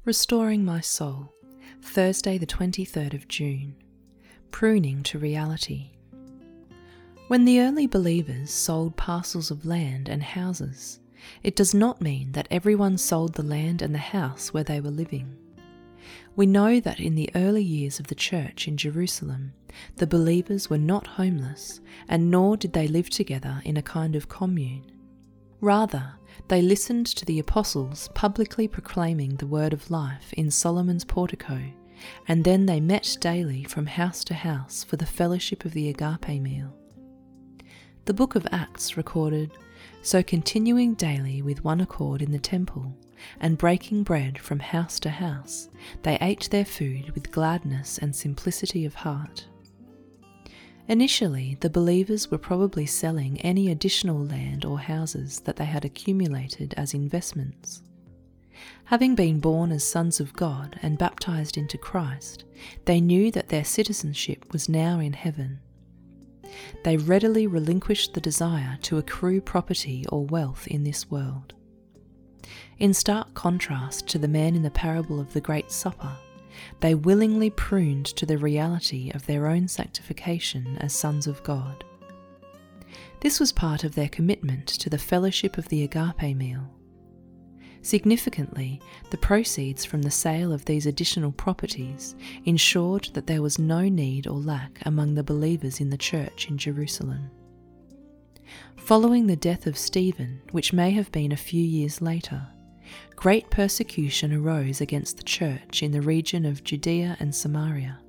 Restoring My Soul, Thursday the 23rd of June. Pruning to Reality. When the early believers sold parcels of land and houses, it does not mean that everyone sold the land and the house where they were living. We know that in the early years of the church in Jerusalem, the believers were not homeless, and nor did they live together in a kind of commune. Rather, they listened to the apostles publicly proclaiming the word of life in Solomon's portico, and then they met daily from house to house for the fellowship of the agape meal. The book of Acts recorded, "So continuing daily with one accord in the temple, and breaking bread from house to house, they ate their food with gladness and simplicity of heart." Initially, the believers were probably selling any additional land or houses that they had accumulated as investments. Having been born as sons of God and baptized into Christ, they knew that their citizenship was now in heaven. They readily relinquished the desire to accrue property or wealth in this world. In stark contrast to the man in the parable of the Great Supper, they willingly pruned to the reality of their own sanctification as sons of God. This was part of their commitment to the fellowship of the agape meal. Significantly, the proceeds from the sale of these additional properties ensured that there was no need or lack among the believers in the church in Jerusalem. Following the death of Stephen, which may have been a few years later, great persecution arose against the church in the region of Judea and Samaria.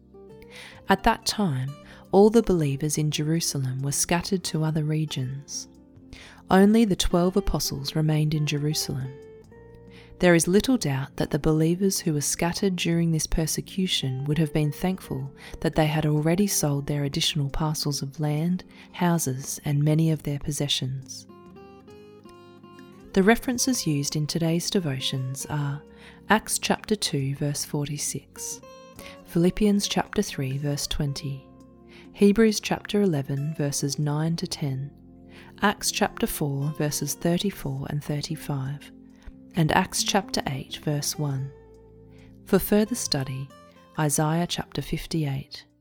At that time, all the believers in Jerusalem were scattered to other regions. Only the 12 apostles remained in Jerusalem. There is little doubt that the believers who were scattered during this persecution would have been thankful that they had already sold their additional parcels of land, houses, and many of their possessions. The references used in today's devotions are Acts chapter 2 verse 46, Philippians chapter 3 verse 20, Hebrews chapter 11 verses 9 to 10, Acts chapter 4 verses 34 and 35, and Acts chapter 8 verse 1. For further study, Isaiah chapter 58.